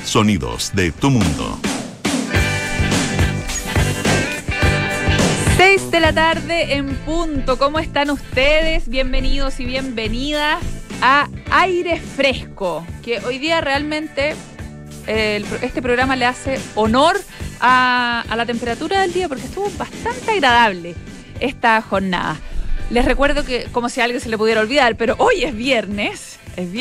Sonidos de tu mundo. 6 de la tarde en punto. ¿Cómo están ustedes? Bienvenidos y bienvenidas a Aire Fresco, que hoy día realmente este programa le hace honor a la temperatura del día, porque estuvo bastante agradable esta jornada. Les recuerdo que, como si a alguien se le pudiera olvidar, pero hoy es viernes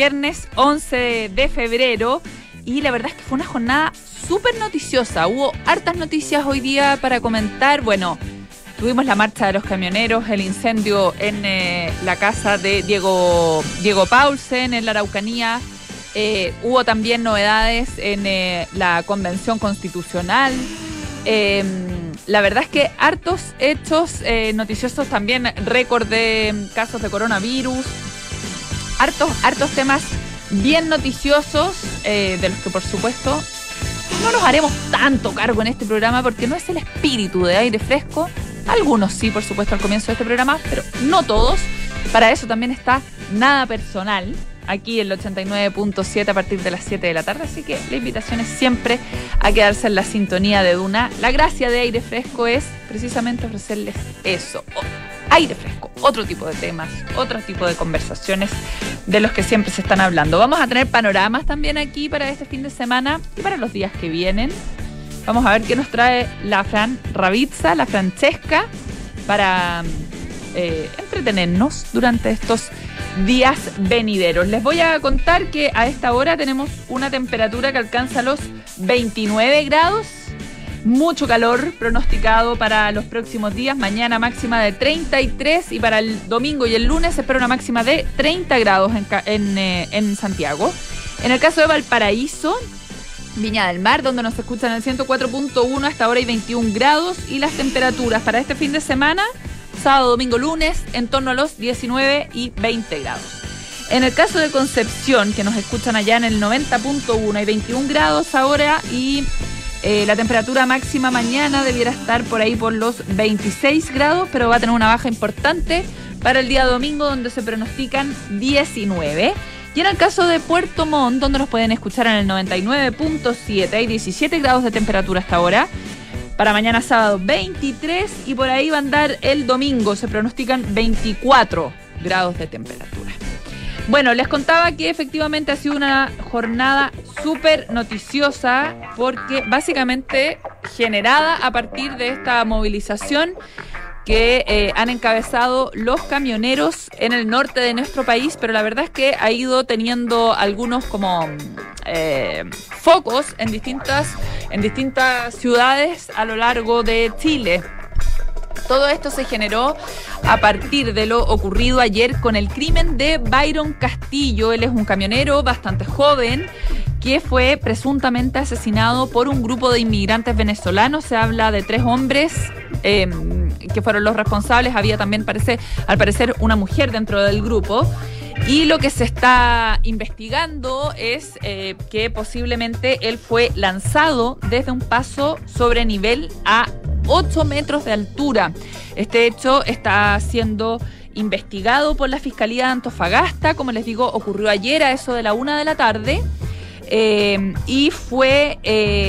11 de febrero, y la verdad es que fue una jornada súper noticiosa. Hubo hartas noticias hoy día para comentar. Bueno, tuvimos la marcha de los camioneros, el incendio en la casa de Diego Paulsen en la Araucanía. Hubo también novedades en la Convención Constitucional. La verdad es que hartos hechos noticiosos también, récord de casos de coronavirus, hartos temas bien noticiosos, de los que por supuesto no nos haremos tanto cargo en este programa, porque no es el espíritu de Aire Fresco. Algunos sí, por supuesto, al comienzo de este programa, pero no todos. Para eso también está Nada Personal, aquí en el 89.7 a partir de las 7 de la tarde. Así que la invitación es siempre a quedarse en la sintonía de Duna. La gracia de Aire Fresco es precisamente ofrecerles eso. Aire Fresco, otro tipo de temas, otro tipo de conversaciones de los que siempre se están hablando. Vamos a tener panoramas también aquí para este fin de semana y para los días que vienen. Vamos a ver qué nos trae la Fran Ravizza, la Francesca, para entretenernos durante estos días venideros. Les voy a contar que a esta hora tenemos una temperatura que alcanza los 29 grados. Mucho calor pronosticado para los próximos días. Mañana máxima de 33 y para el domingo y el lunes se espera una máxima de 30 grados en Santiago. En el caso de Valparaíso, Viña del Mar, donde nos escuchan en el 104.1, hasta ahora hay 21 grados. Y las temperaturas para este fin de semana, sábado, domingo, lunes, en torno a los 19 y 20 grados. En el caso de Concepción, que nos escuchan allá en el 90.1, hay 21 grados ahora, y la temperatura máxima mañana debiera estar por ahí por los 26 grados, pero va a tener una baja importante para el día domingo, donde se pronostican 19. Y en el caso de Puerto Montt, donde nos pueden escuchar en el 99.7, hay 17 grados de temperatura hasta ahora. Para mañana sábado 23, y por ahí va a andar el domingo, se pronostican 24 grados de temperatura. Bueno, les contaba que efectivamente ha sido una jornada súper noticiosa, porque básicamente generada a partir de esta movilización que han encabezado los camioneros en el norte de nuestro país, pero la verdad es que ha ido teniendo algunos como focos en distintas ciudades a lo largo de Chile. Todo esto se generó a partir de lo ocurrido ayer con el crimen de Byron Castillo. Él es un camionero bastante joven que fue presuntamente asesinado por un grupo de inmigrantes venezolanos. Se habla de 3 hombres que fueron los responsables. Había también, al parecer, una mujer dentro del grupo. Y lo que se está investigando es que posiblemente él fue lanzado desde un paso sobre nivel a 8 metros de altura. Este hecho está siendo investigado por la Fiscalía de Antofagasta. Como les digo, ocurrió ayer a eso de la 1 de la tarde. Y fue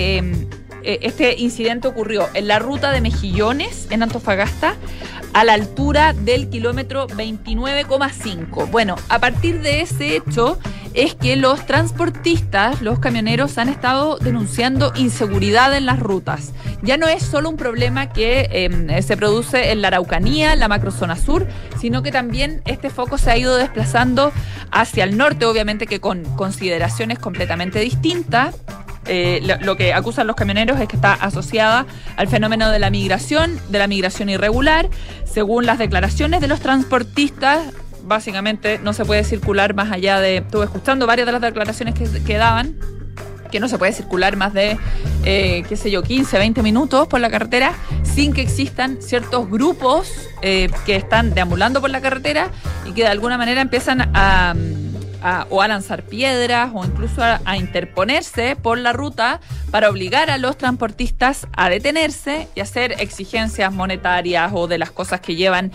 este incidente ocurrió en la ruta de Mejillones, en Antofagasta, a la altura del kilómetro 29,5. Bueno, a partir de ese hecho es que los transportistas, los camioneros, han estado denunciando inseguridad en las rutas. Ya no es solo un problema que se produce en la Araucanía, en la macrozona sur, sino que también este foco se ha ido desplazando hacia el norte, obviamente que con consideraciones completamente distintas. Lo que acusan los camioneros es que está asociada al fenómeno de la migración irregular. Según las declaraciones de los transportistas, básicamente no se puede circular más allá de... Estuve escuchando varias de las declaraciones que daban, que no se puede circular más de, 15, 20 minutos por la carretera sin que existan ciertos grupos que están deambulando por la carretera y que de alguna manera empiezan o a lanzar piedras o incluso a interponerse por la ruta para obligar a los transportistas a detenerse y hacer exigencias monetarias o de las cosas que llevan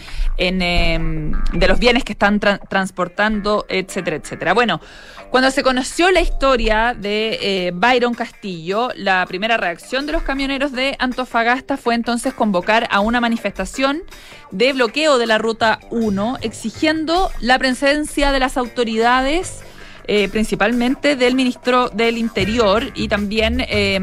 de los bienes que están transportando, etcétera, etcétera. Bueno, cuando se conoció la historia de Byron Castillo, la primera reacción de los camioneros de Antofagasta fue entonces convocar a una manifestación de bloqueo de la Ruta 1, exigiendo la presencia de las autoridades, principalmente del ministro del Interior y también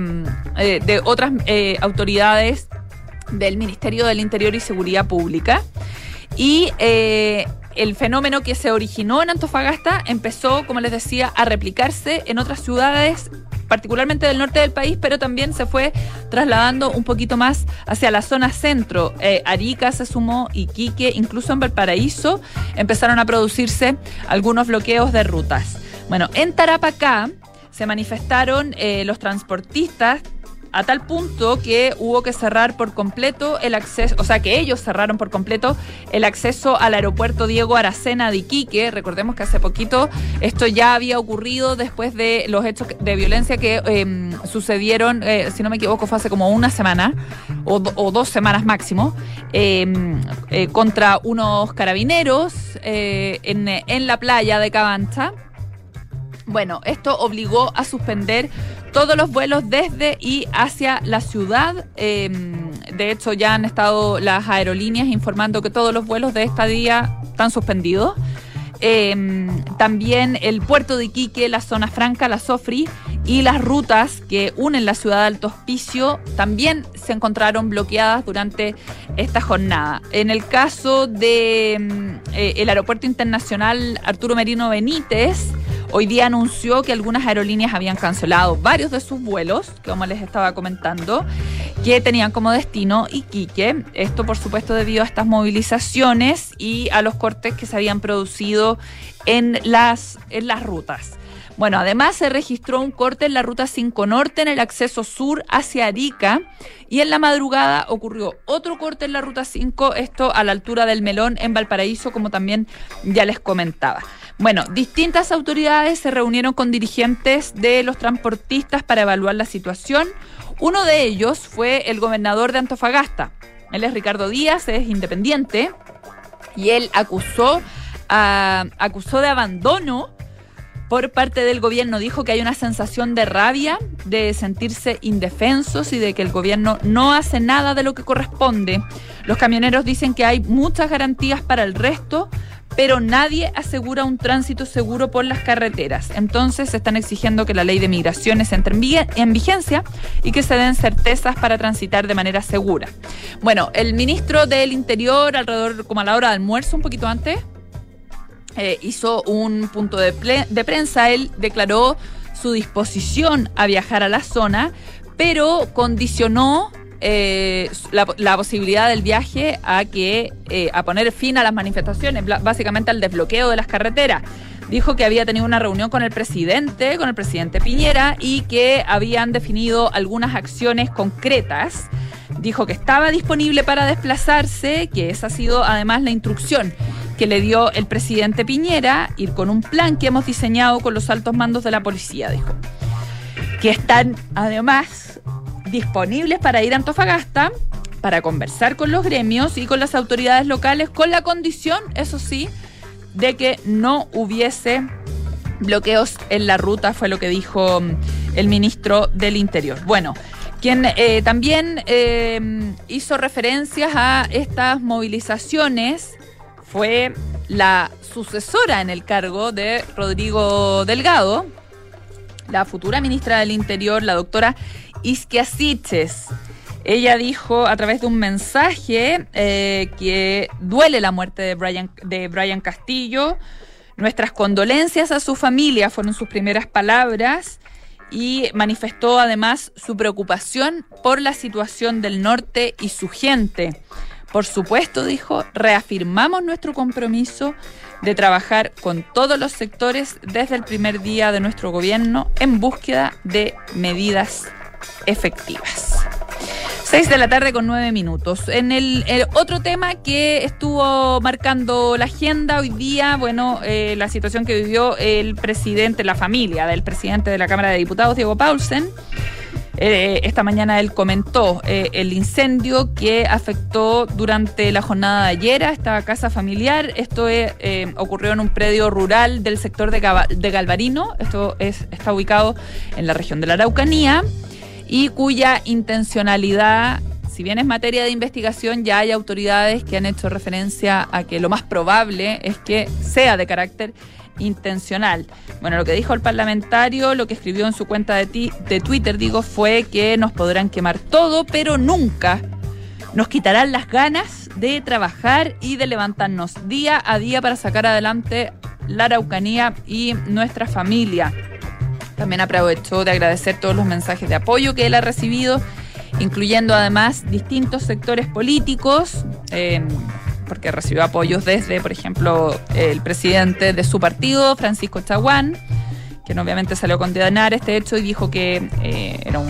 de otras autoridades del Ministerio del Interior y Seguridad Pública. Y el fenómeno que se originó en Antofagasta empezó, como les decía, a replicarse en otras ciudades, particularmente del norte del país, pero también se fue trasladando un poquito más hacia la zona centro. Arica se sumó, Iquique, incluso en Valparaíso empezaron a producirse algunos bloqueos de rutas. Bueno, en Tarapacá se manifestaron los transportistas a tal punto que hubo que cerrar por completo el acceso, o sea que ellos cerraron por completo el acceso al aeropuerto Diego Aracena de Iquique. Recordemos que hace poquito esto ya había ocurrido después de los hechos de violencia que sucedieron, si no me equivoco, fue hace como una semana o 2 semanas máximo, contra unos carabineros en la playa de Cabancha. Bueno, esto obligó a suspender todos los vuelos desde y hacia la ciudad. De hecho, ya han estado las aerolíneas informando que todos los vuelos de esta día están suspendidos. También el puerto de Iquique, la zona franca, la Sofri y las rutas que unen la ciudad de Alto Hospicio también se encontraron bloqueadas durante esta jornada. En el caso de el Aeropuerto Internacional Arturo Merino Benítez, hoy día anunció que algunas aerolíneas habían cancelado varios de sus vuelos, como les estaba comentando, que tenían como destino Iquique. Esto, por supuesto, debido a estas movilizaciones y a los cortes que se habían producido en las rutas. Bueno, además se registró un corte en la Ruta 5 Norte en el acceso sur hacia Arica y en la madrugada ocurrió otro corte en la Ruta 5, esto a la altura del Melón en Valparaíso, como también ya les comentaba. Bueno, distintas autoridades se reunieron con dirigentes de los transportistas para evaluar la situación. Uno de ellos fue el gobernador de Antofagasta. Él es Ricardo Díaz, es independiente, y él acusó de abandono por parte del gobierno. Dijo que hay una sensación de rabia, de sentirse indefensos y de que el gobierno no hace nada de lo que corresponde. Los camioneros dicen que hay muchas garantías para el resto, pero nadie asegura un tránsito seguro por las carreteras. Entonces están exigiendo que la ley de migraciones entre en vigencia y que se den certezas para transitar de manera segura. Bueno, el ministro del Interior, alrededor como a la hora de almuerzo, un poquito antes, hizo un punto de prensa. Él declaró su disposición a viajar a la zona, pero condicionó la posibilidad del viaje a poner fin a las manifestaciones, básicamente al desbloqueo de las carreteras. Dijo que había tenido una reunión con el presidente Piñera, y que habían definido algunas acciones concretas. Dijo que estaba disponible para desplazarse, que esa ha sido además la instrucción que le dio el presidente Piñera, ir con un plan que hemos diseñado con los altos mandos de la policía, dijo. Que están además disponibles para ir a Antofagasta, para conversar con los gremios y con las autoridades locales, con la condición, eso sí, de que no hubiese bloqueos en la ruta, fue lo que dijo el ministro del Interior. Bueno, quien también hizo referencias a estas movilizaciones fue la sucesora en el cargo de Rodrigo Delgado, la futura ministra del Interior, la doctora Isquia Siches. Ella dijo a través de un mensaje que duele la muerte de Byron Castillo. Nuestras condolencias a su familia fueron sus primeras palabras, y manifestó además su preocupación por la situación del norte y su gente. Por supuesto, dijo, reafirmamos nuestro compromiso de trabajar con todos los sectores desde el primer día de nuestro gobierno en búsqueda de medidas efectivas. 6:09 p.m. En el otro tema que estuvo marcando la agenda hoy día, bueno, la situación que vivió el presidente, la familia del presidente de la Cámara de Diputados, Diego Paulsen. Esta mañana él comentó el incendio que afectó durante la jornada de ayer a esta casa familiar. Esto ocurrió en un predio rural del sector de Galvarino. Está ubicado en la región de la Araucanía y cuya intencionalidad, si bien es materia de investigación, ya hay autoridades que han hecho referencia a que lo más probable es que sea de carácter intencional. Bueno, lo que dijo el parlamentario, lo que escribió en su cuenta de Twitter, fue que nos podrán quemar todo, pero nunca nos quitarán las ganas de trabajar y de levantarnos día a día para sacar adelante la Araucanía y nuestra familia. También aprovechó de agradecer todos los mensajes de apoyo que él ha recibido, incluyendo además distintos sectores políticos, porque recibió apoyos desde, por ejemplo, el presidente de su partido, Francisco Chaguán, quien obviamente salió a condenar este hecho y dijo que era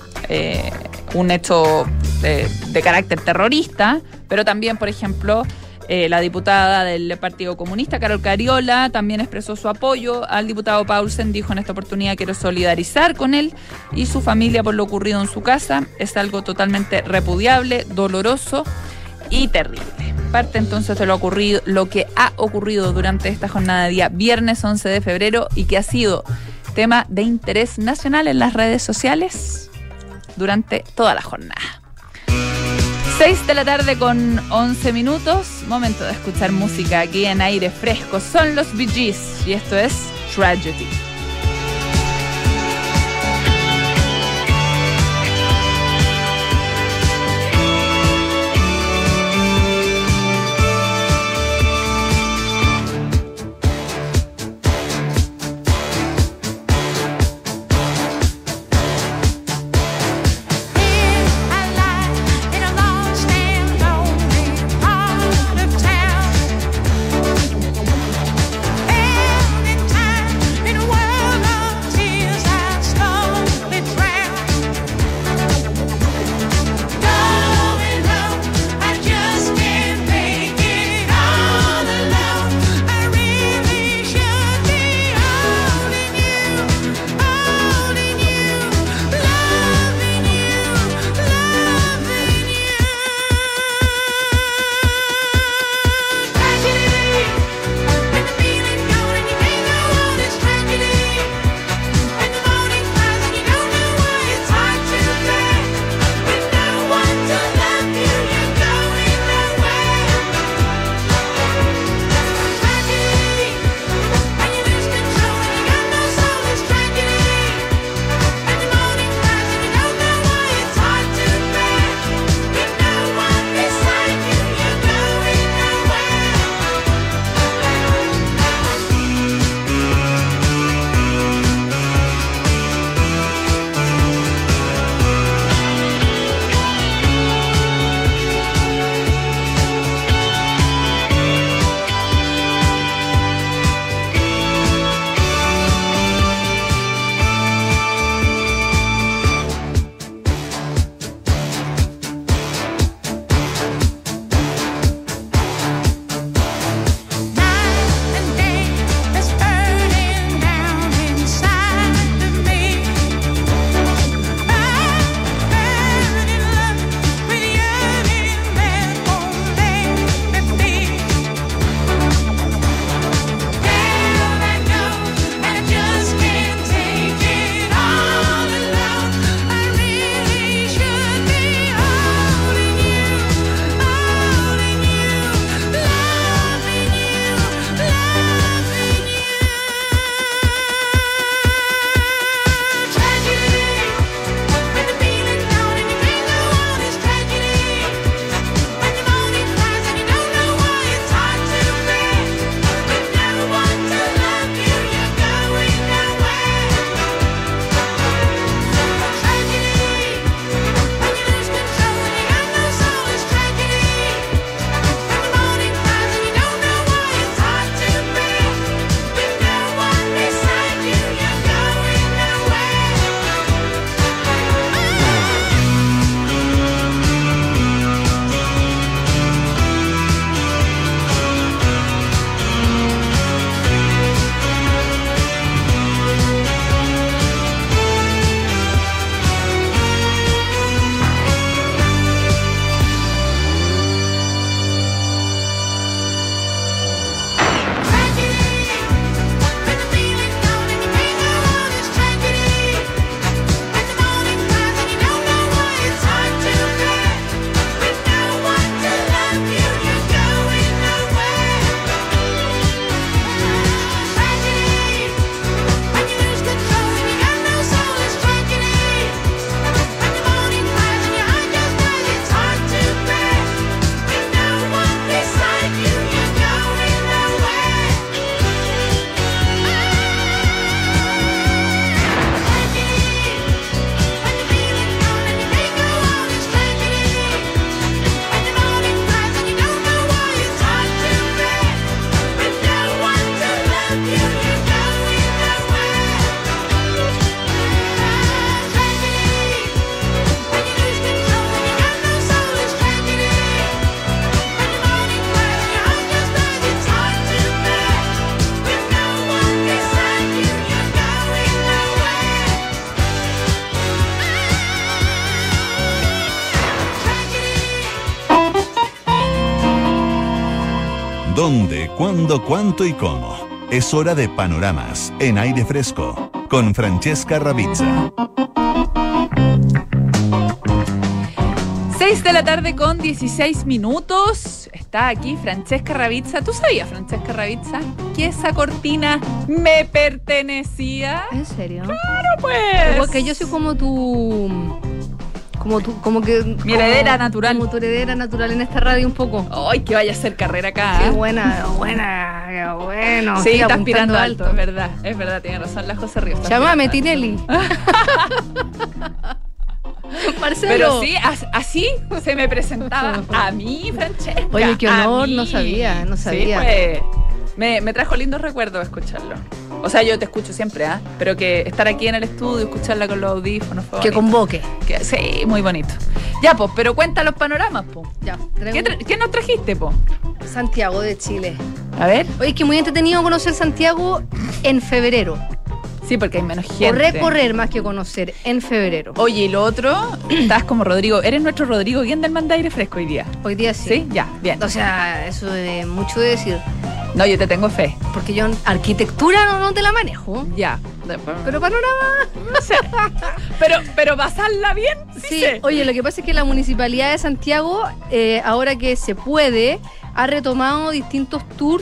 un hecho de carácter terrorista, pero también, por ejemplo, la diputada del Partido Comunista, Carol Cariola, también expresó su apoyo al diputado Paulsen. Dijo: en esta oportunidad quiero solidarizar con él y su familia por lo ocurrido en su casa. Es algo totalmente repudiable, doloroso y terrible. Parte entonces de lo que ha ocurrido durante esta jornada de día viernes 11 de febrero y que ha sido tema de interés nacional en las redes sociales durante toda la jornada. 6 de la tarde con 11 minutos, momento de escuchar música aquí en Aire Fresco. Son los Bee Gees y esto es Tragedy. In a world ¿Dónde, cuándo, cuánto y cómo? Es hora de Panoramas en aire fresco con Francesca Ravizza. 6 de la tarde con 16 minutos. Está aquí Francesca Ravizza. ¿Tú sabías, Francesca Ravizza, que esa cortina me pertenecía? ¿En serio? ¡Claro, pues! Porque yo soy como que... Mi heredera natural. Como tu heredera natural en esta radio un poco. ¡Ay, que vaya a hacer carrera acá! Qué buena, qué bueno. Sí, Estoy está aspirando apuntando alto, es verdad, tiene razón la José Ríos. Llámame, Tinelli. Marcelo. Pero sí, así se me presentaba a mí, Francesca. Oye, qué honor, no sabía. Sí, pues, me trajo lindos recuerdos escucharlo. O sea, yo te escucho siempre, pero que estar aquí en el estudio, escucharla con los audífonos, fue que bonito. convoque. Sí, muy bonito. Ya, pues, pero cuenta los panoramas, pues. Ya. ¿Qué nos trajiste, pues? Santiago de Chile. A ver. Oye, es que muy entretenido conocer Santiago en febrero. Sí, porque hay menos gente. O recorrer más que conocer en febrero. Oye, y lo otro, estás como Rodrigo. ¿Eres nuestro Rodrigo Guindelman de aire fresco hoy día? Hoy día sí. Sí, ya, bien. O sea, eso es mucho de decir. No, yo te tengo fe. Porque yo arquitectura no te la manejo. Ya. Pero panorama. No sé. Pero pasarla bien, sí. Sé. Oye, lo que pasa es que la Municipalidad de Santiago, ahora que se puede, ha retomado distintos tours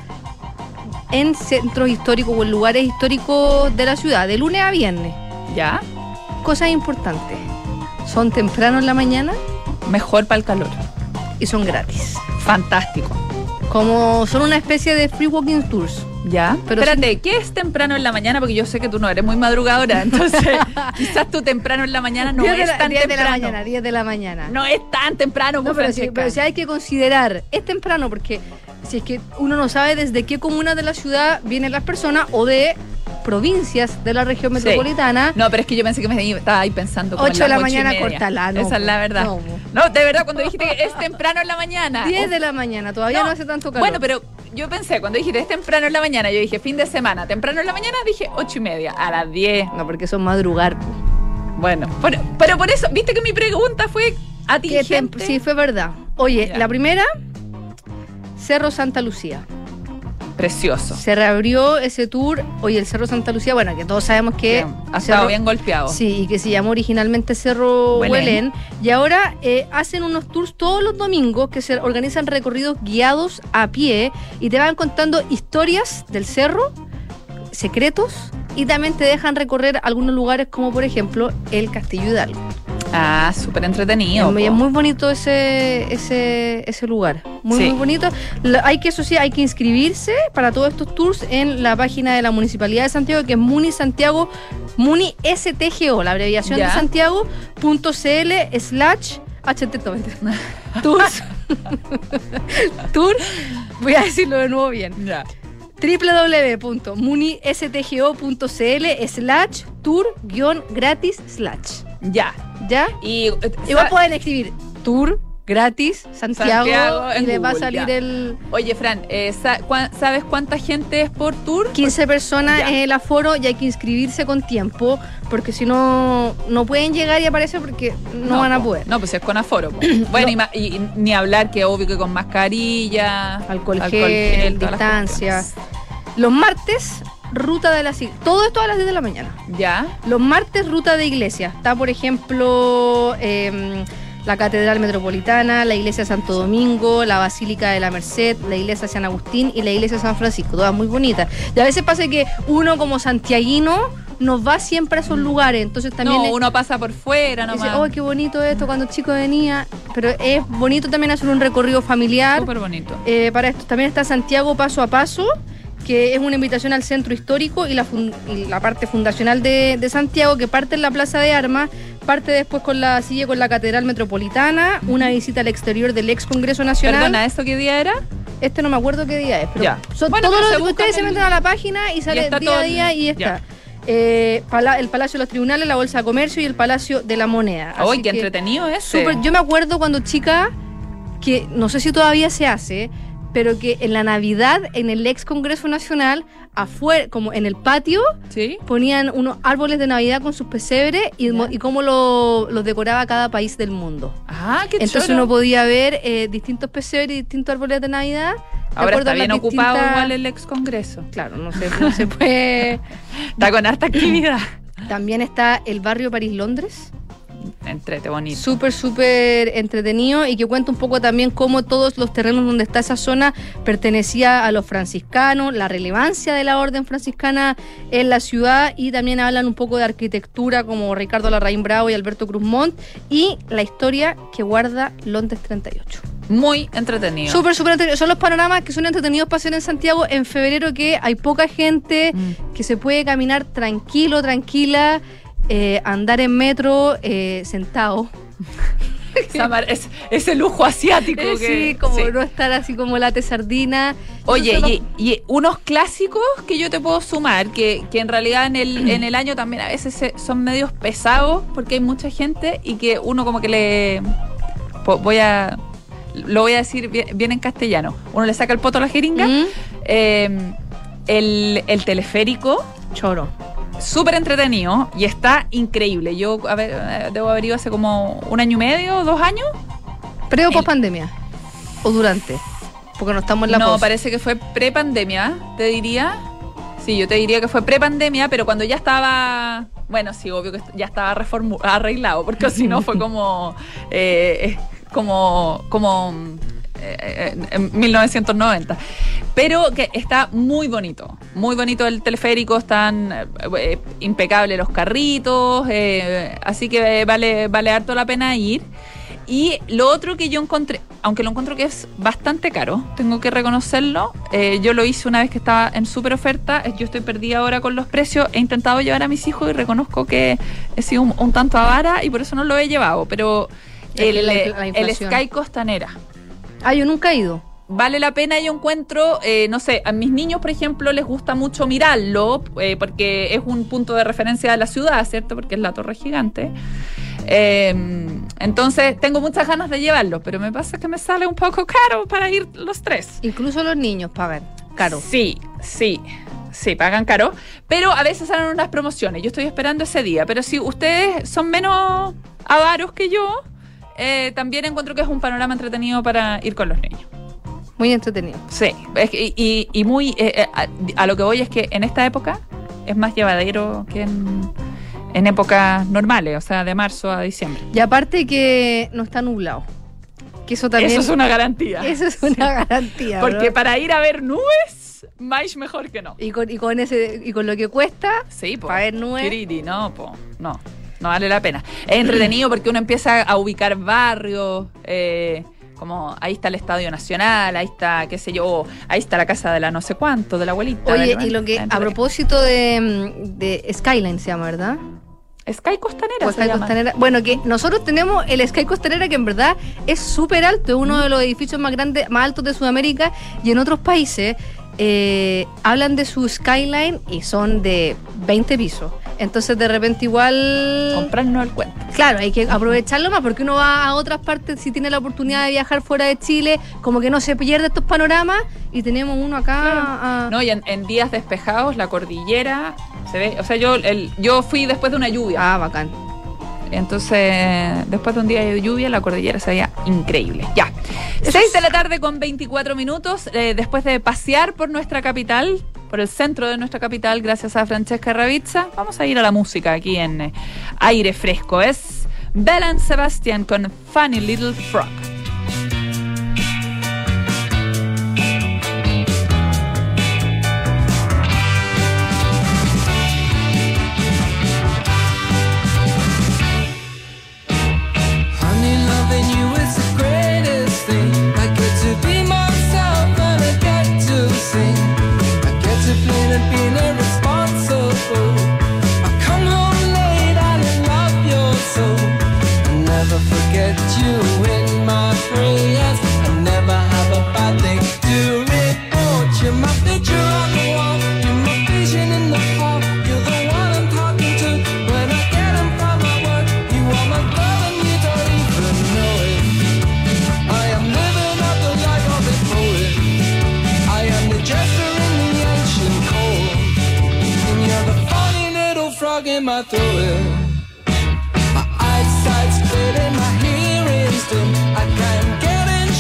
en centros históricos o en lugares históricos de la ciudad, de lunes a viernes. ¿Ya? Cosas importantes. Son temprano en la mañana. Mejor para el calor. Y son gratis. Fantástico. Como son una especie de free walking tours. ¿Ya? Pero espérate, ¿qué es temprano en la mañana? Porque yo sé que tú no eres muy madrugadora, entonces quizás tú temprano en la mañana no es tan 10 temprano. 10 de la mañana. No es tan temprano, no, pero sí hay que considerar, es temprano porque si es que uno no sabe desde qué comuna de la ciudad vienen las personas o de provincias de la región metropolitana. No, pero es que yo pensé que me estaba ahí pensando como 8 de la mañana, cortala. No, esa es la verdad. No, de verdad, cuando dijiste que es temprano en la mañana. 10 de la mañana, todavía no hace tanto calor. Bueno, pero yo pensé, cuando dijiste es temprano en la mañana, yo dije fin de semana. Temprano en la mañana dije 8:30, a las 10. No, porque son madrugar. Bueno, pero por eso, viste que mi pregunta fue atingente. Sí, fue verdad. Oye, Ya. La primera, Cerro Santa Lucía. Precioso. Se reabrió ese tour. Oye, el Cerro Santa Lucía, bueno, que todos sabemos que... Bien, ha estado bien golpeado. Sí, y que se llamó originalmente Cerro Huelén. Y ahora hacen unos tours todos los domingos que se organizan recorridos guiados a pie y te van contando historias del cerro, secretos, y también te dejan recorrer algunos lugares como por ejemplo el Castillo Hidalgo. Ah, súper entretenido. Es muy bonito ese lugar. Muy bonito. Hay que inscribirse para todos estos tours en la página de la Municipalidad de Santiago, que es Muni Santiago, Muni STGO, la abreviación de Santiago.cl/tours. Tour, voy a decirlo de nuevo bien. Ya. www.muniSTGO.cl/tour-gratis/. Ya. ¿Ya? Y igual pueden escribir tour gratis Santiago y les va a salir ya. el... Oye, Fran, ¿sabes cuánta gente es por tour? 15 personas Ya. en el aforo y hay que inscribirse con tiempo porque si no pueden llegar y aparecer porque no van a poder. No, pues es con aforo. Bueno, y ni hablar que obvio que con mascarilla, Alcohol gel, todas las distancia. cuestiones. Los martes, ruta de las iglesias. Todo esto a las 10 de la mañana. Ya. Los martes, ruta de iglesia. Está, por ejemplo, la Catedral Metropolitana, la Iglesia de Santo Domingo, la Basílica de la Merced, la Iglesia de San Agustín y la Iglesia de San Francisco. Todas muy bonitas. Y a veces pasa que uno como santiaguino nos va siempre a esos lugares. Entonces también uno pasa por fuera nomás. dice, oh, qué bonito esto cuando chico venía. Pero es bonito también hacer un recorrido familiar. Súper bonito. Para esto también está Santiago Paso a Paso, que es una invitación al centro histórico y la parte fundacional de Santiago, que parte en la Plaza de Armas, parte después sigue con la Catedral Metropolitana, una visita al exterior del ex Congreso Nacional. Perdona, ¿esto qué día era? No me acuerdo qué día es, pero Ya. son Bueno, todos pero los se que ustedes se buscan meten a la página y sale está día todo a día y está. ya. El Palacio de los Tribunales, la Bolsa de Comercio y el Palacio de la Moneda. ¡Ay, Así qué que entretenido ese! yo me acuerdo cuando chica, que no sé si todavía se hace, pero que en la Navidad, en el ex Congreso Nacional, afuera, como en el patio, ¿Sí? ponían unos árboles de Navidad con sus pesebres y cómo los decoraba cada país del mundo. Ah, qué Entonces choro. uno podía ver distintos pesebres y distintos árboles de Navidad Ahora está bien ocupado igual el ex Congreso. Claro, no se puede. Está con harta actividad. También está el barrio París-Londres. Entrete, bonito. Súper entretenido, y que cuenta un poco también cómo todos los terrenos donde está esa zona pertenecía a los franciscanos, la relevancia de la orden franciscana en la ciudad, y también hablan un poco de arquitectura como Ricardo Larraín Bravo y Alberto Cruz Montt, y la historia que guarda Londres 38. Muy entretenido. Súper entretenido. Son los panoramas que son entretenidos para hacer en Santiago en febrero, que hay poca gente, que se puede caminar tranquila, andar en metro sentado. Ese lujo asiático. Sí, como no estar así como late sardina. Oye, y unos clásicos que yo te puedo sumar, que en realidad en el año también a veces son medios pesados, porque hay mucha gente y que uno como que lo voy a decir bien en castellano. Uno le saca el poto a la jeringa. El teleférico. Choro. Súper entretenido y está increíble. Yo, debo haber ido hace como 1 año y medio, 2 años. ¿Pre o post pandemia? ¿O durante? Porque no estamos en la post. Parece que fue pre-pandemia, te diría. Sí, yo te diría que fue pre-pandemia, pero cuando ya estaba... Bueno, sí, obvio que ya estaba arreglado, porque si no fue como... en 1990, pero que está muy bonito el teleférico, están impecables los carritos, así que vale harto la pena ir. Y lo otro que yo encontré, aunque lo encuentro que es bastante caro, tengo que reconocerlo, yo lo hice una vez que estaba en súper oferta, yo estoy perdida ahora con los precios, he intentado llevar a mis hijos y reconozco que he sido un tanto avara y por eso no lo he llevado, pero el Sky Costanera. Yo nunca he ido. Vale la pena, yo encuentro, no sé, a mis niños, por ejemplo, les gusta mucho mirarlo, porque es un punto de referencia de la ciudad, ¿cierto? Porque es la Torre Gigante. Entonces, tengo muchas ganas de llevarlo, pero me pasa que me sale un poco caro para ir los 3. Incluso los niños pagan caro. Sí, pagan caro, pero a veces salen unas promociones. Yo estoy esperando ese día, pero si ustedes son menos avaros que yo, también encuentro que es un panorama entretenido para ir con los niños. Muy entretenido. Sí, y muy a lo que voy es que en esta época es más llevadero que en épocas normales, o sea, de marzo a diciembre. Y aparte que no está nublado. Que eso también. Eso es una garantía. Eso es una garantía. Porque para ir a ver nubes, más mejor que no. Y con lo que cuesta, sí, para ver nubes. No vale la pena. Es entretenido porque uno empieza a ubicar barrios, como ahí está el Estadio Nacional, ahí está, qué sé yo, ahí está la casa de la no sé cuánto, de la abuelita. Oye, y lo que, a propósito de Skyline se llama, ¿verdad? Sky Costanera. Pues Sky Costanera. Bueno, que nosotros tenemos el Sky Costanera, que en verdad es súper alto, es uno de los edificios más grandes, más altos de Sudamérica, y en otros países hablan de su Skyline y son de 20 pisos. Entonces de repente igual... comprarnos el cuento. Claro, hay que aprovecharlo más, porque uno va a otras partes, si tiene la oportunidad de viajar fuera de Chile, como que no se pierde estos panoramas, y tenemos uno acá... Claro. No, y en días despejados, la cordillera se ve... O sea, yo fui después de una lluvia. Ah, bacán. Entonces, después de un día de lluvia, la cordillera se veía increíble. Ya. 6 de la tarde con 24 minutos, después de pasear por nuestra capital, por el centro de nuestra capital, gracias a Francesca Ravizza, vamos a ir a la música aquí en Aire Fresco. Es Belle Sebastian con Funny Little Frog. My eyesight's clear and my hearing's dim. I can't get in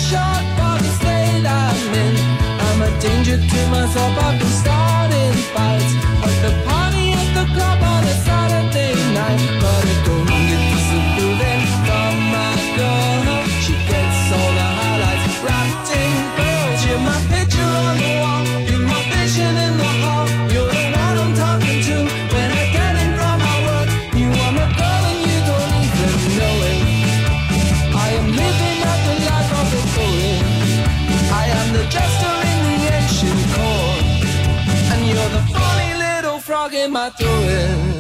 my throwing.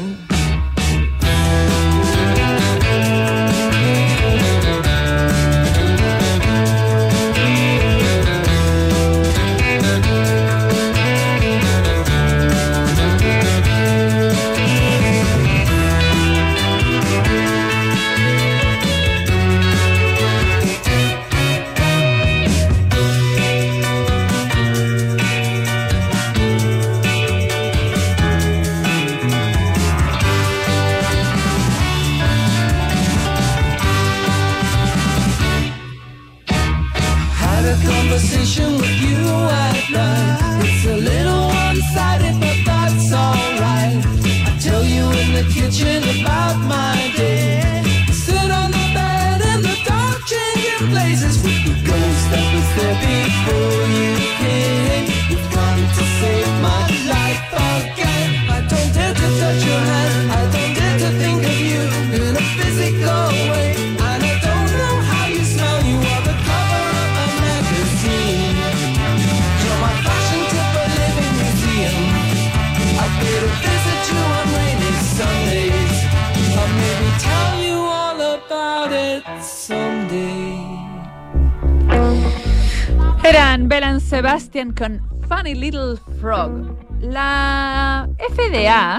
Conversation with you at night. It's a little one-sided, but that's alright. I tell you in the kitchen about my day. Sit on the bed in the dark, changing places with the ghost that was there before you came. You've come to save my life again. I don't dare to touch your hand. I don't dare to think of you in a physical way. And I don't know how you smell. You are the cover of a magazine. You're my fashion tip, a living museum. I'll be to visit you on rainy Sundays. I'll maybe tell you all about it someday. Eran Belle and Sebastian con Funny Little Frog. La FDA,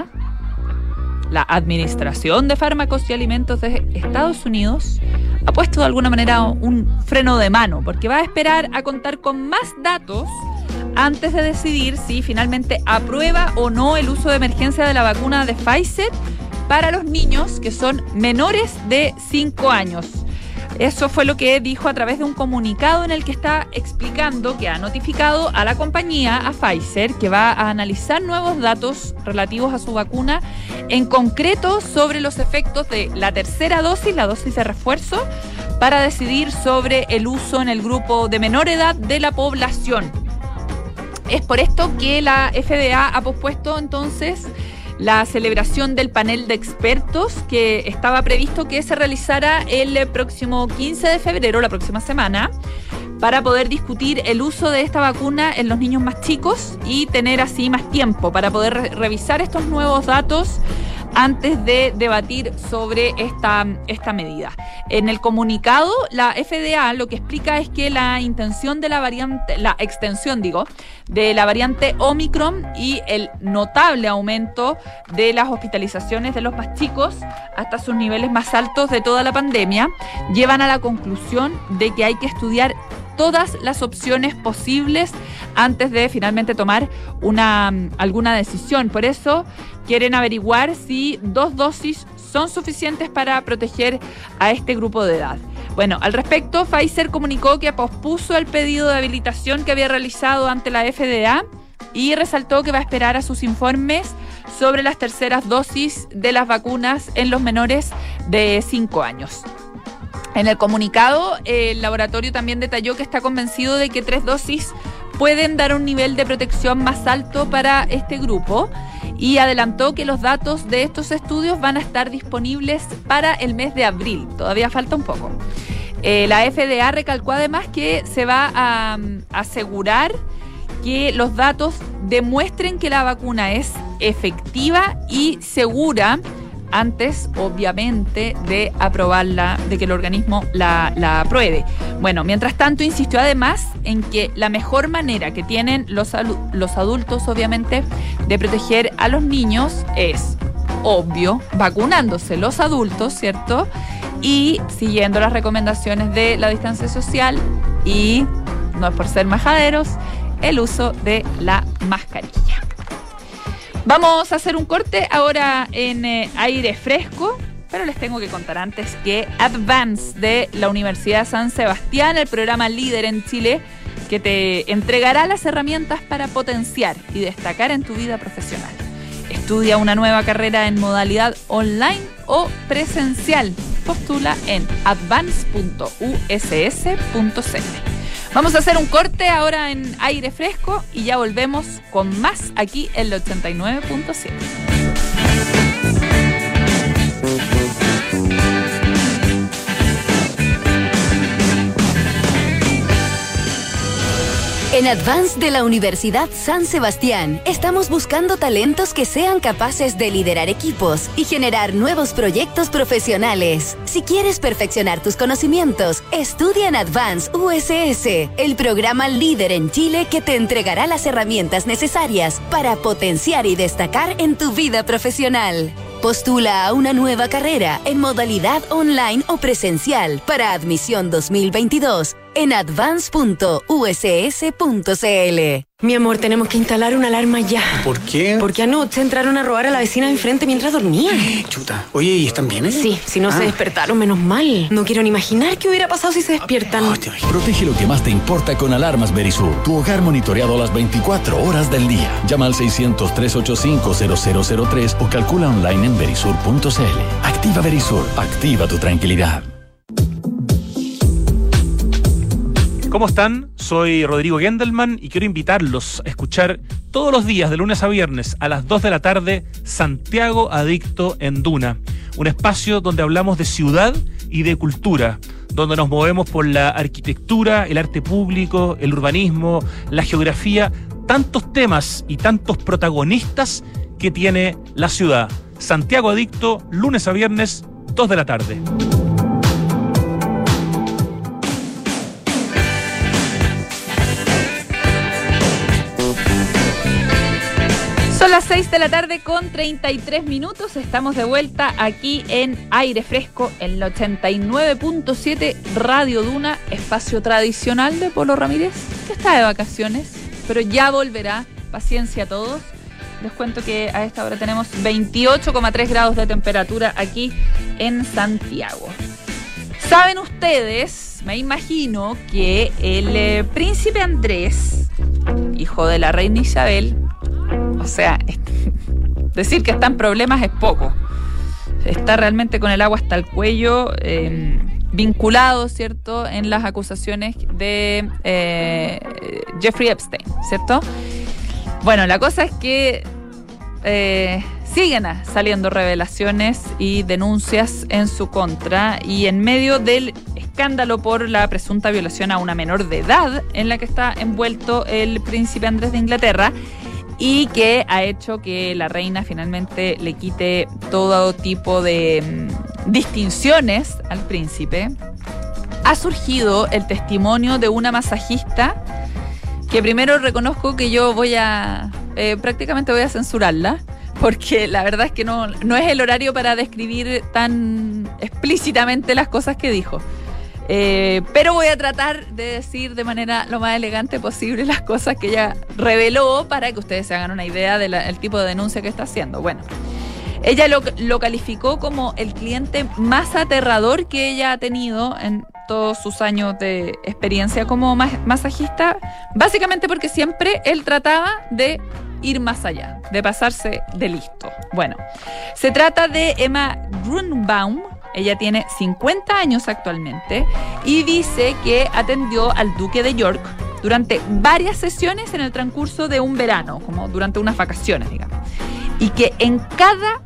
la Administración de Fármacos y Alimentos de Estados Unidos, ha puesto de alguna manera un freno de mano, porque va a esperar a contar con más datos antes de decidir si finalmente aprueba o no el uso de emergencia de la vacuna de Pfizer para los niños que son menores de 5 años. Eso fue lo que dijo a través de un comunicado en el que está explicando que ha notificado a la compañía, a Pfizer, que va a analizar nuevos datos relativos a su vacuna, en concreto sobre los efectos de la tercera dosis, la dosis de refuerzo, para decidir sobre el uso en el grupo de menor edad de la población. Es por esto que la FDA ha pospuesto entonces la celebración del panel de expertos que estaba previsto que se realizara el próximo 15 de febrero, la próxima semana, para poder discutir el uso de esta vacuna en los niños más chicos y tener así más tiempo para poder revisar estos nuevos datos antes de debatir sobre esta medida. En el comunicado, la FDA lo que explica es que la intención de la extensión de la variante Omicron y el notable aumento de las hospitalizaciones de los más chicos hasta sus niveles más altos de toda la pandemia llevan a la conclusión de que hay que estudiar todas las opciones posibles antes de finalmente tomar alguna decisión. Por eso quieren averiguar si 2 dosis son suficientes para proteger a este grupo de edad. Bueno, al respecto, Pfizer comunicó que pospuso el pedido de habilitación que había realizado ante la FDA y resaltó que va a esperar a sus informes sobre las terceras dosis de las vacunas en los menores de 5 años. En el comunicado, el laboratorio también detalló que está convencido de que 3 dosis pueden dar un nivel de protección más alto para este grupo y adelantó que los datos de estos estudios van a estar disponibles para el mes de abril. Todavía falta un poco. La FDA recalcó además que se va a asegurar que los datos demuestren que la vacuna es efectiva y segura antes, obviamente, de aprobarla, de que el organismo la apruebe. Bueno, mientras tanto, insistió además en que la mejor manera que tienen los adultos, obviamente, de proteger a los niños es, obvio, vacunándose los adultos, ¿cierto? Y siguiendo las recomendaciones de la distancia social y, no es por ser majaderos, el uso de la mascarilla. Vamos a hacer un corte ahora en aire fresco, pero les tengo que contar antes que Advance de la Universidad San Sebastián, el programa líder en Chile, que te entregará las herramientas para potenciar y destacar en tu vida profesional. Estudia una nueva carrera en modalidad online o presencial. Postula en advance.uss.cl. Vamos a hacer un corte ahora en aire fresco y ya volvemos con más aquí en el 89.7. En Advance de la Universidad San Sebastián, estamos buscando talentos que sean capaces de liderar equipos y generar nuevos proyectos profesionales. Si quieres perfeccionar tus conocimientos, estudia en Advance USS, el programa líder en Chile que te entregará las herramientas necesarias para potenciar y destacar en tu vida profesional. Postula a una nueva carrera en modalidad online o presencial para admisión 2022 en advance.uss.cl. Mi amor, tenemos que instalar una alarma ya. ¿Por qué? Porque anoche entraron a robar a la vecina de enfrente mientras dormía. Chuta. Oye, ¿y están bien? Sí, si no se despertaron, menos mal. No quiero ni imaginar qué hubiera pasado si se despiertan. Protege lo que más te importa con alarmas Verisur. Tu hogar monitoreado las 24 horas del día. Llama al 600-385-0003 o calcula online en verisur.cl. Activa Verisur. Activa tu tranquilidad. ¿Cómo están? Soy Rodrigo Gendelman y quiero invitarlos a escuchar todos los días, de lunes a viernes, a las 2 de la tarde, Santiago Adicto en Duna. Un espacio donde hablamos de ciudad y de cultura, donde nos movemos por la arquitectura, el arte público, el urbanismo, la geografía, tantos temas y tantos protagonistas que tiene la ciudad. Santiago Adicto, lunes a viernes, 2 de la tarde. Son las 6 de la tarde con 33 minutos. Estamos de vuelta aquí en Aire Fresco, en la 89.7 Radio Duna, espacio tradicional de Polo Ramírez, que está de vacaciones, pero ya volverá. Paciencia a todos. Les cuento que a esta hora tenemos 28,3 grados de temperatura aquí en Santiago. Saben ustedes, me imagino, que el príncipe Andrés, hijo de la reina Isabel, o sea, decir que está en problemas es poco. Está realmente con el agua hasta el cuello, vinculado, ¿cierto?, en las acusaciones de Jeffrey Epstein, ¿cierto? Bueno, la cosa es que siguen saliendo revelaciones y denuncias en su contra, y en medio del escándalo por la presunta violación a una menor de edad en la que está envuelto el príncipe Andrés de Inglaterra, y que ha hecho que la reina finalmente le quite todo tipo de distinciones al príncipe, ha surgido el testimonio de una masajista que primero reconozco que yo prácticamente voy a censurarla, porque la verdad es que no es el horario para describir tan explícitamente las cosas que dijo. Pero voy a tratar de decir de manera lo más elegante posible las cosas que ella reveló para que ustedes se hagan una idea del tipo de denuncia que está haciendo. Bueno, ella lo calificó como el cliente más aterrador que ella ha tenido en todos sus años de experiencia como masajista, básicamente porque siempre él trataba de ir más allá, de pasarse de listo. Bueno, se trata de Emma Grunbaum. Ella tiene 50 años actualmente y dice que atendió al duque de York durante varias sesiones en el transcurso de un verano, como durante unas vacaciones, digamos. Y que en cada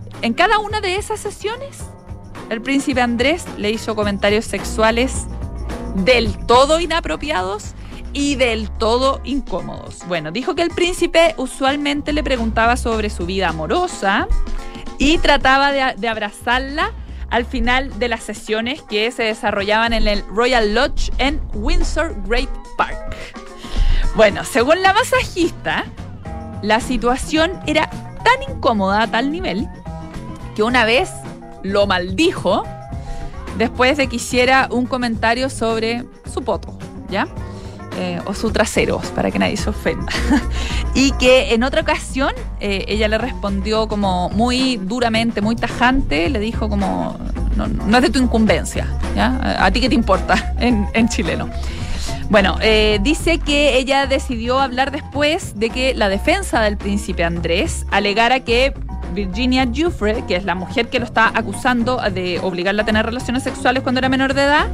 una de esas sesiones, el príncipe Andrés le hizo comentarios sexuales del todo inapropiados y del todo incómodos. Bueno, dijo que el príncipe usualmente le preguntaba sobre su vida amorosa y trataba de abrazarla al final de las sesiones que se desarrollaban en el Royal Lodge en Windsor Great Park. Bueno, según la masajista, la situación era tan incómoda a tal nivel que una vez lo maldijo después de que hiciera un comentario sobre su poto, ¿ya? O su trasero, para que nadie se ofenda. Y que en otra ocasión ella le respondió como muy duramente, muy tajante, le dijo como, no es de tu incumbencia, ¿ya? ¿A ti qué te importa? En chileno. Bueno, dice que ella decidió hablar después de que la defensa del príncipe Andrés alegara que Virginia Giuffre, que es la mujer que lo está acusando de obligarla a tener relaciones sexuales cuando era menor de edad,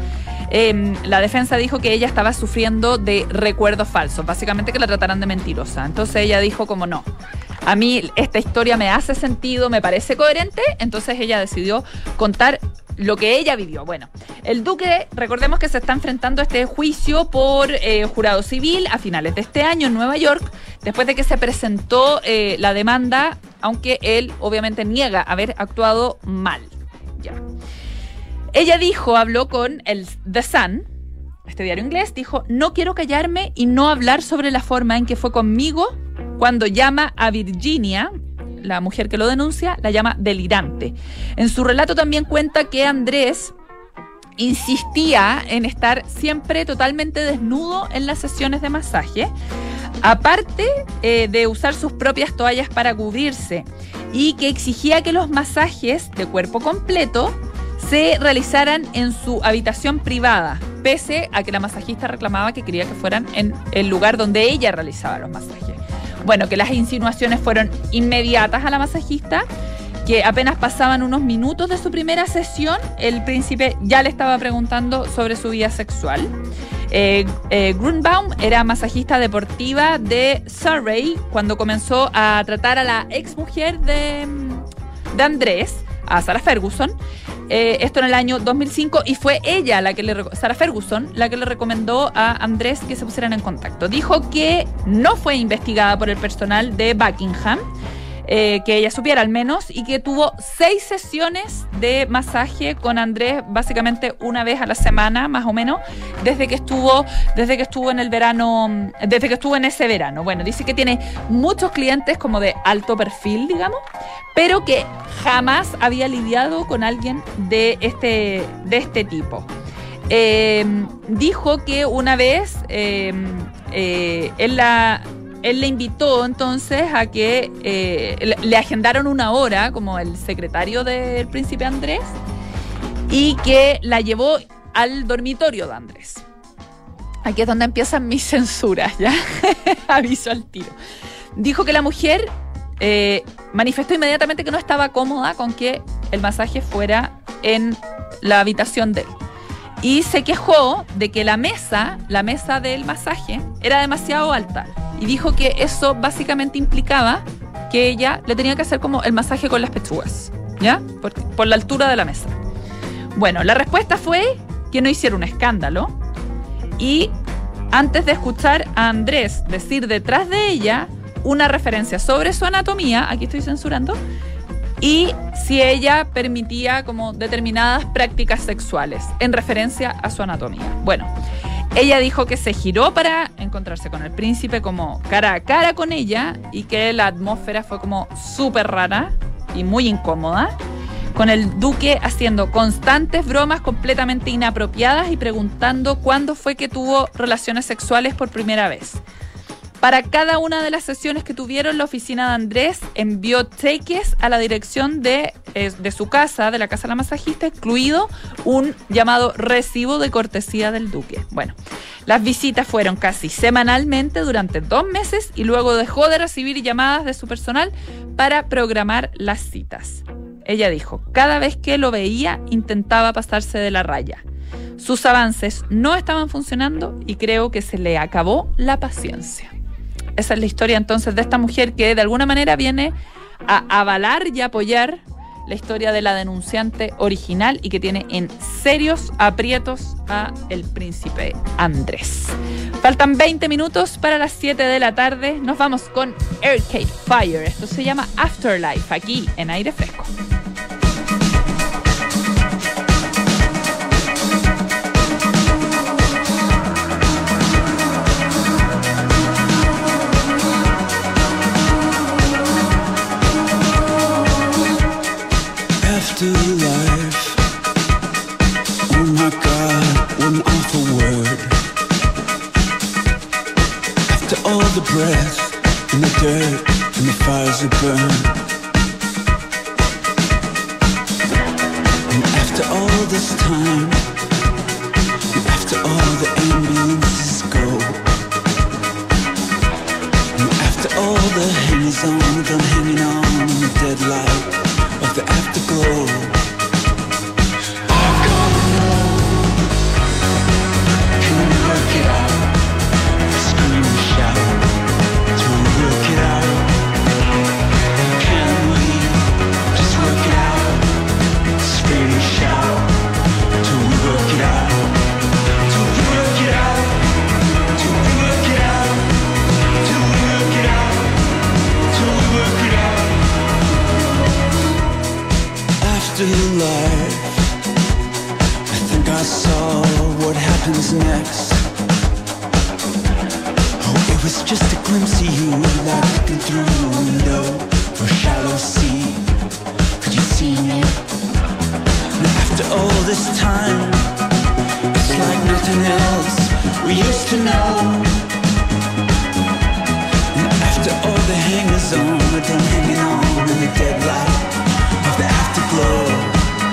la defensa dijo que ella estaba sufriendo de recuerdos falsos, básicamente que la trataran de mentirosa. Entonces ella dijo como no, a mí esta historia me hace sentido, me parece coherente, entonces ella decidió contar lo que ella vivió. Bueno, el duque, recordemos que se está enfrentando a este juicio por jurado civil a finales de este año en Nueva York, después de que se presentó la demanda, aunque él obviamente niega haber actuado mal. Ya. Ella habló con el The Sun, este diario inglés, dijo: no quiero callarme y no hablar sobre la forma en que fue conmigo cuando llama a Virginia, la mujer que lo denuncia, la llama delirante. En su relato también cuenta que Andrés insistía en estar siempre totalmente desnudo en las sesiones de masaje, aparte de usar sus propias toallas para cubrirse, y que exigía que los masajes de cuerpo completo se realizaran en su habitación privada, pese a que la masajista reclamaba que quería que fueran en el lugar donde ella realizaba los masajes. Bueno, que las insinuaciones fueron inmediatas a la masajista, que apenas pasaban unos minutos de su primera sesión, el príncipe ya le estaba preguntando sobre su vida sexual. Grunbaum era masajista deportiva de Surrey cuando comenzó a tratar a la exmujer de Andrés, a Sarah Ferguson, esto en el año 2005, y fue ella, Sarah Ferguson, la que le recomendó a Andrés que se pusieran en contacto. Dijo que no fue investigada por el personal de Buckingham, que ella supiera al menos, y que tuvo 6 sesiones de masaje con Andrés, básicamente una vez a la semana, más o menos, desde que estuvo en el verano, desde que estuvo en ese verano. Bueno, dice que tiene muchos clientes como de alto perfil, digamos, pero que jamás había lidiado con alguien de este tipo. Dijo que una vez él le invitó entonces a que le agendaron una hora como el secretario del príncipe Andrés, y que la llevó al dormitorio de Andrés. Aquí es donde empiezan mis censuras, ¿ya? Aviso al tiro. Dijo que la mujer manifestó inmediatamente que no estaba cómoda con que el masaje fuera en la habitación de él. Y se quejó de que la mesa del masaje era demasiado alta. Y dijo que eso básicamente implicaba que ella le tenía que hacer como el masaje con las pechugas, ¿ya? Por la altura de la mesa. Bueno, la respuesta fue que no hiciera un escándalo. Y antes de escuchar a Andrés decir detrás de ella una referencia sobre su anatomía, aquí estoy censurando, y si ella permitía como determinadas prácticas sexuales en referencia a su anatomía. Bueno, ella dijo que se giró para encontrarse con el príncipe como cara a cara con ella, y que la atmósfera fue como súper rara y muy incómoda, con el duque haciendo constantes bromas completamente inapropiadas y preguntando cuándo fue que tuvo relaciones sexuales por primera vez. Para cada una de las sesiones que tuvieron, la oficina de Andrés envió cheques a la dirección de su casa, de la casa de la masajista, incluido un llamado recibo de cortesía del duque. Bueno, las visitas fueron casi semanalmente durante 2 meses, y luego dejó de recibir llamadas de su personal para programar las citas. Ella dijo: cada vez que lo veía intentaba pasarse de la raya. Sus avances no estaban funcionando y creo que se le acabó la paciencia. Esa es la historia entonces de esta mujer que de alguna manera viene a avalar y apoyar la historia de la denunciante original, y que tiene en serios aprietos a el príncipe Andrés. Faltan 20 minutos para las 7 de la tarde. Nos vamos con Arcade Fire. Esto se llama Afterlife, aquí en Aire Fresco. Afterlife, oh my God, one awful word. After all the breath and the dirt and the fires that burn, and after all this time, and after all the ambulances go, and after all the hangers on, them hanging on in the dead light of the afterglow. I've gone alone. Can we work it out? Scream and shout. Can we work it out? Can we just work it out? Scream and shout. I saw what happens next. Oh, it was just a glimpse of you, like looking through a window or a shallow sea. Could you see me? And after all this time, it's like nothing else we used to know. And after all the hangers-on, we're done hanging on in the dead light of the afterglow.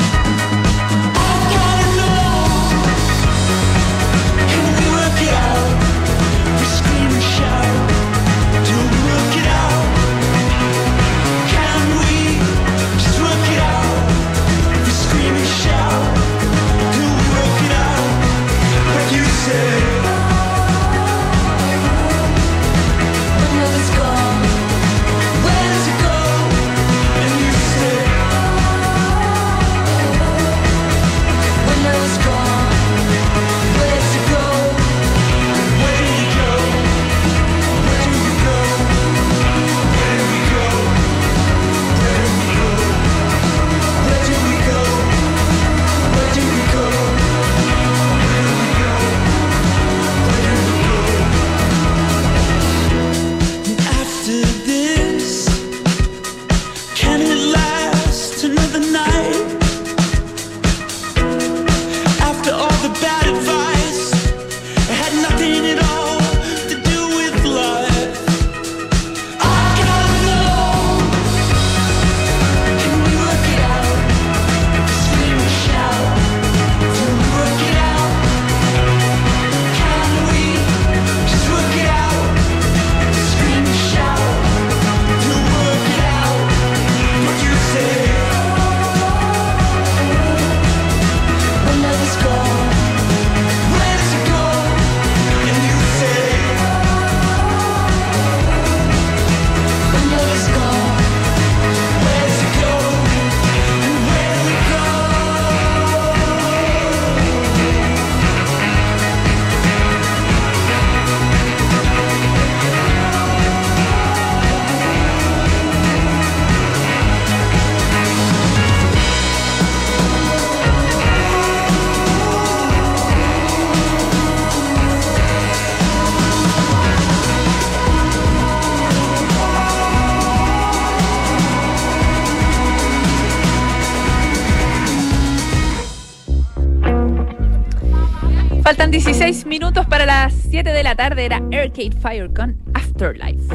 Faltan 16 minutos para las 7 de la tarde. Era Arcade Fire con Afterlife.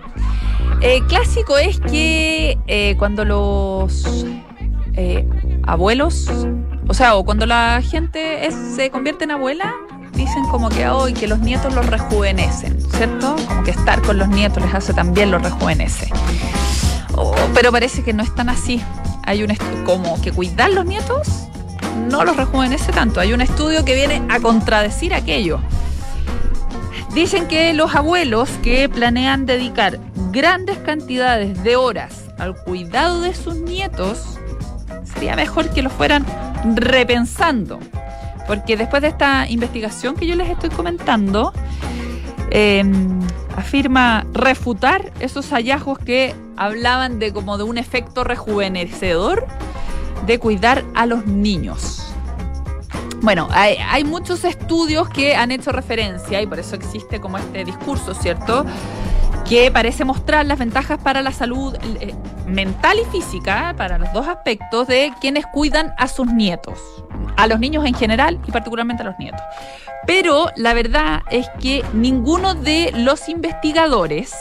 Clásico es que cuando los abuelos, o cuando la gente se convierte en abuela, dicen como que hoy que los nietos los rejuvenecen, ¿cierto? Como que estar con los nietos les hace también, los rejuvenece. Pero parece que no es tan así. Hay un estudio como que cuidar los nietos no los rejuvenece tanto. Hay un estudio que viene a contradecir aquello. Dicen que los abuelos que planean dedicar grandes cantidades de horas al cuidado de sus nietos, sería mejor que lo fueran repensando. Porque después de esta investigación que yo les estoy comentando, afirma refutar esos hallazgos que hablaban de como de un efecto rejuvenecedor de cuidar a los niños. Bueno, hay muchos estudios que han hecho referencia y por eso existe como este discurso, ¿cierto?, que parece mostrar las ventajas para la salud mental y física, para los dos aspectos, de quienes cuidan a sus nietos, a los niños en general y particularmente a los nietos. Pero la verdad es que ninguno de los investigadores,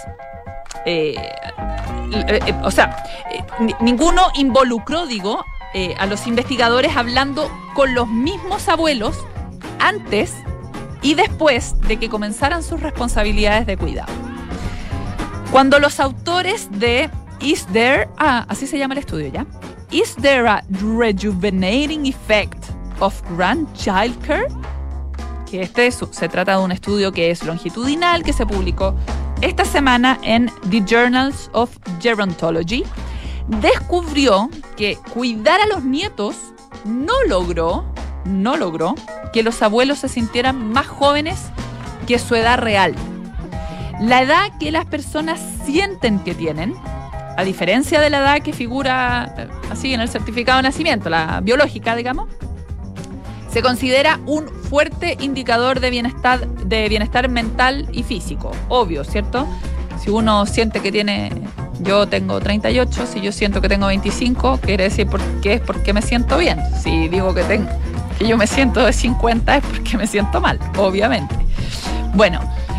ninguno involucró, a los investigadores hablando con los mismos abuelos antes y después de que comenzaran sus responsabilidades de cuidado. Cuando los autores de Is There, así se llama el estudio ya, Is There a Rejuvenating Effect of Grandchild Care? Que se trata de un estudio que es longitudinal, que se publicó esta semana en The Journals of Gerontology, descubrió que cuidar a los nietos no logró que los abuelos se sintieran más jóvenes que su edad real. La edad que las personas sienten que tienen, a diferencia de la edad que figura así en el certificado de nacimiento, la biológica, digamos, Se considera un fuerte indicador de bienestar mental y físico. Obvio, ¿cierto? Si uno siente que yo tengo 38, si yo siento que tengo 25, quiere decir que es porque me siento bien. Si digo que yo me siento de 50 es porque me siento mal, obviamente. Bueno,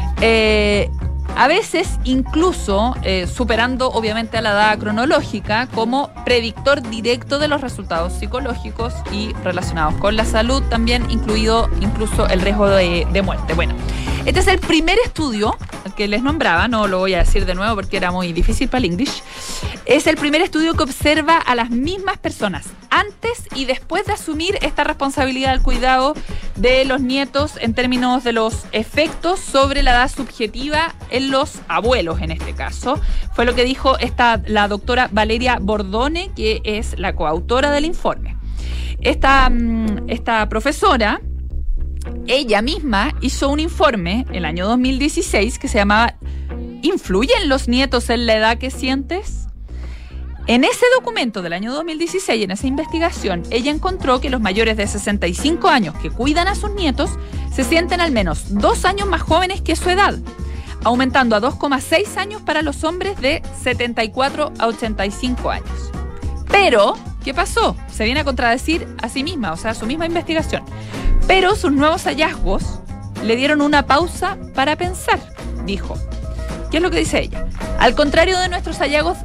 a veces incluso superando obviamente a la edad cronológica como predictor directo de los resultados psicológicos y relacionados con la salud, también incluido incluso el riesgo de muerte. Bueno, este es el primer estudio al que les nombraba, no lo voy a decir de nuevo porque era muy difícil para el English. Es el primer estudio que observa a las mismas personas antes y después de asumir esta responsabilidad del cuidado de los nietos en términos de los efectos sobre la edad subjetiva en los abuelos, en este caso. Fue lo que dijo la doctora Valeria Bordone, que es la coautora del informe. Esta profesora, ella misma hizo un informe el año 2016 que se llamaba ¿Influyen los nietos en la edad que sientes? En ese documento del año 2016, en esa investigación, ella encontró que los mayores de 65 años que cuidan a sus nietos se sienten al menos 2 años más jóvenes que su edad, aumentando a 2,6 años para los hombres de 74 a 85 años. Pero, ¿qué pasó? Se viene a contradecir a sí misma, o sea, a su misma investigación. Pero sus nuevos hallazgos le dieron una pausa para pensar, dijo. ¿Qué es lo que dice ella? Al contrario de nuestros hallazgos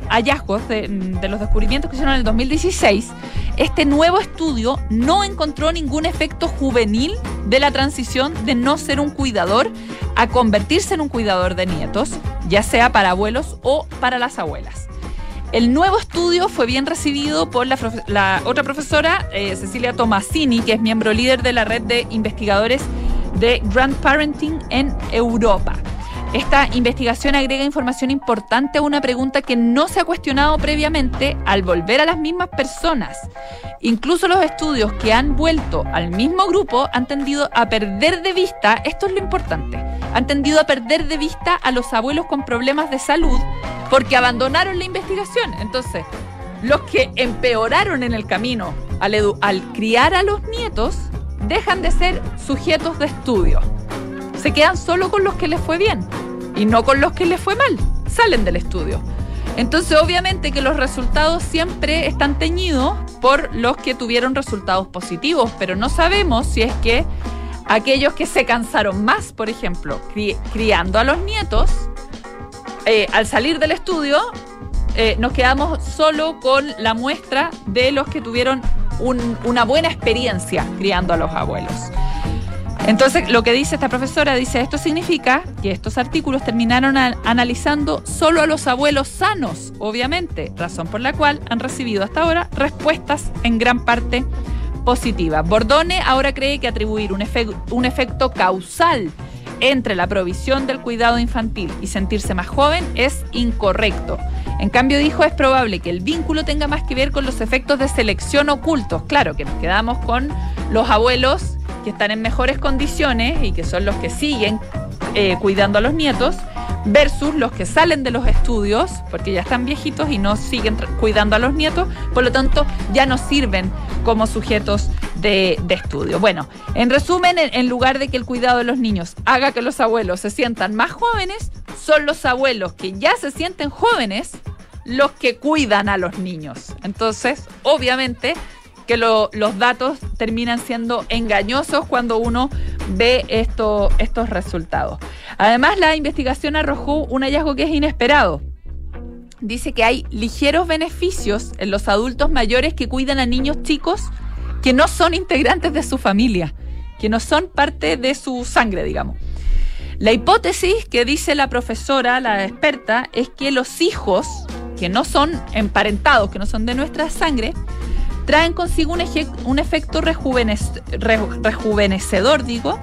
de los descubrimientos que hicieron en el 2016, este nuevo estudio no encontró ningún efecto juvenil de la transición de no ser un cuidador a convertirse en un cuidador de nietos, ya sea para abuelos o para las abuelas. El nuevo estudio fue bien recibido por la otra profesora, Cecilia Tomasini, que es miembro líder de la red de investigadores de Grandparenting en Europa. Esta investigación agrega información importante a una pregunta que no se ha cuestionado previamente al volver a las mismas personas. Incluso los estudios que han vuelto al mismo grupo han tendido a perder de vista, esto es lo importante, han tendido a perder de vista a los abuelos con problemas de salud porque abandonaron la investigación. Entonces, los que empeoraron en el camino al criar a los nietos dejan de ser sujetos de estudio. Se quedan solo con los que les fue bien y no con los que les fue mal. Salen del estudio. Entonces, obviamente que los resultados siempre están teñidos por los que tuvieron resultados positivos, pero no sabemos si es que aquellos que se cansaron más, por ejemplo, criando a los nietos, al salir del estudio, nos quedamos solo con la muestra de los que tuvieron una buena experiencia criando a los abuelos. Entonces, lo que dice esta profesora, dice, esto significa que estos artículos terminaron analizando solo a los abuelos sanos, obviamente, razón por la cual han recibido hasta ahora respuestas en gran parte positivas. Bordone ahora cree que atribuir un efecto causal entre la provisión del cuidado infantil y sentirse más joven es incorrecto. En cambio, dijo, es probable que el vínculo tenga más que ver con los efectos de selección ocultos. Claro, que nos quedamos con los abuelos que están en mejores condiciones y que son los que siguen cuidando a los nietos, versus los que salen de los estudios porque ya están viejitos y no siguen cuidando a los nietos, por lo tanto ya no sirven como sujetos de estudio. Bueno, en resumen, en lugar de que el cuidado de los niños haga que los abuelos se sientan más jóvenes, son los abuelos que ya se sienten jóvenes los que cuidan a los niños. Entonces, obviamente que los datos terminan siendo engañosos cuando uno ve estos resultados. Además, la investigación arrojó un hallazgo que es inesperado. Dice que hay ligeros beneficios en los adultos mayores que cuidan a niños chicos que no son integrantes de su familia, que no son parte de su sangre, digamos. La hipótesis que dice la profesora, la experta, es que los hijos que no son emparentados, que no son de nuestra sangre, traen consigo un efecto rejuvenecedor,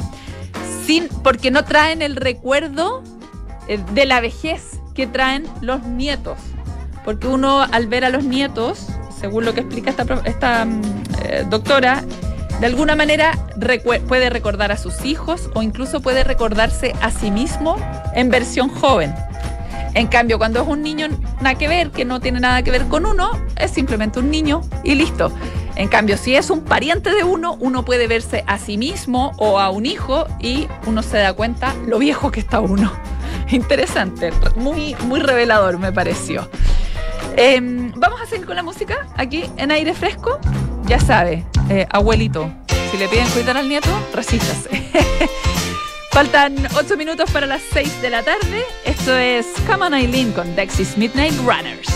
porque no traen el recuerdo de la vejez que traen los nietos. Porque uno, al ver a los nietos, según lo que explica esta doctora, de alguna manera puede recordar a sus hijos o incluso puede recordarse a sí mismo en versión joven. En cambio, cuando es un niño nada que ver, que no tiene nada que ver con uno, es simplemente un niño y listo. En cambio, si es un pariente de uno puede verse a sí mismo o a un hijo y uno se da cuenta lo viejo que está uno. Interesante, muy, muy revelador me pareció. Vamos a seguir con la música aquí en Aire Fresco. Ya sabe, abuelito, si le piden cuidar al nieto, resístase. Faltan 8 minutos para las 6 de la tarde. Esto es Come On Eileen con Dexys Midnight Runners.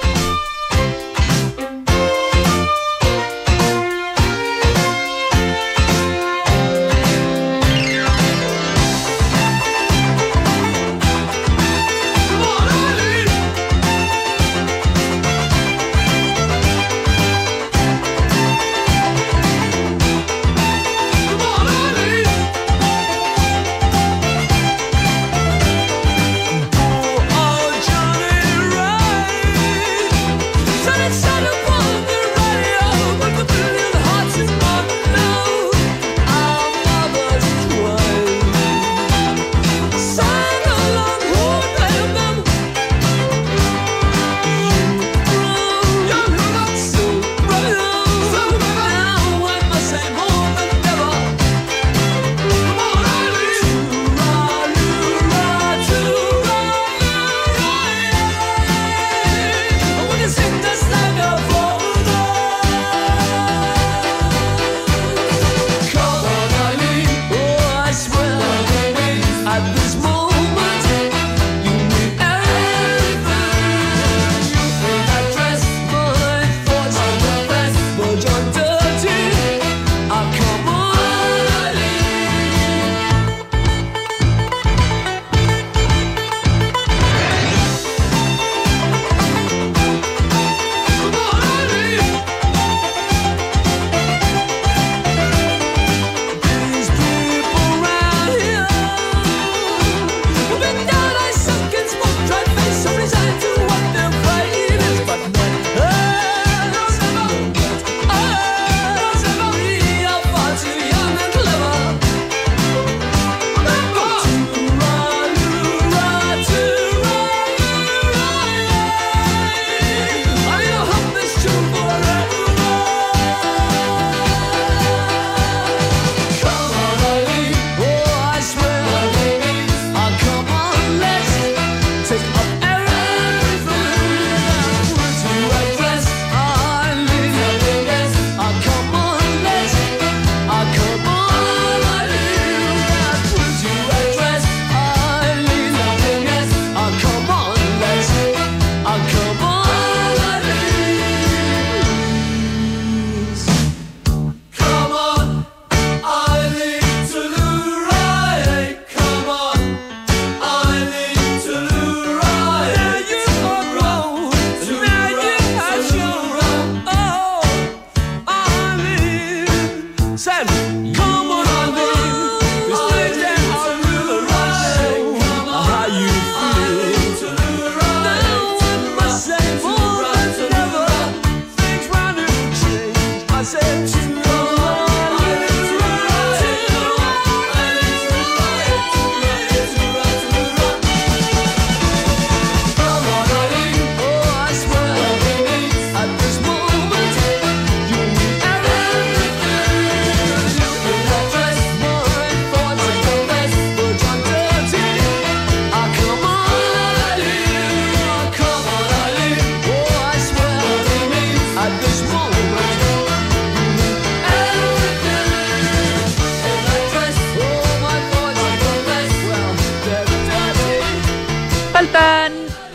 Faltan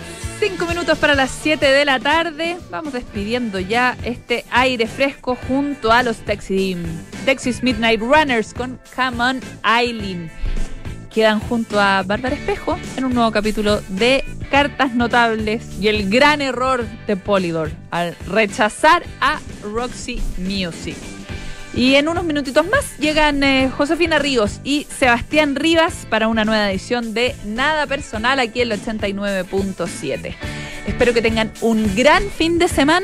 5 minutos para las 7 de la tarde. Vamos despidiendo ya este aire fresco junto a los Dexys Midnight Runners con Come On Eileen. Quedan junto a Bárbara Espejo en un nuevo capítulo de Cartas Notables y el gran error de Polydor al rechazar a Roxy Music. Y en unos minutitos más llegan Josefina Ríos y Sebastián Rivas para una nueva edición de Nada Personal aquí en el 89.7. Espero que tengan un gran fin de semana.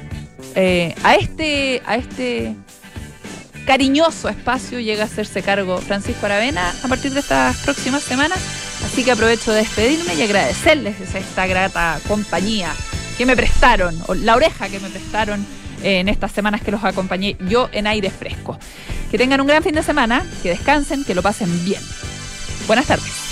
A este cariñoso espacio llega a hacerse cargo Francisco Aravena a partir de estas próximas semanas. Así que aprovecho de despedirme y agradecerles esta grata compañía que me prestaron, o la oreja que me prestaron en estas semanas que los acompañé yo en Aire Fresco. Que tengan un gran fin de semana, que descansen, que lo pasen bien. Buenas tardes.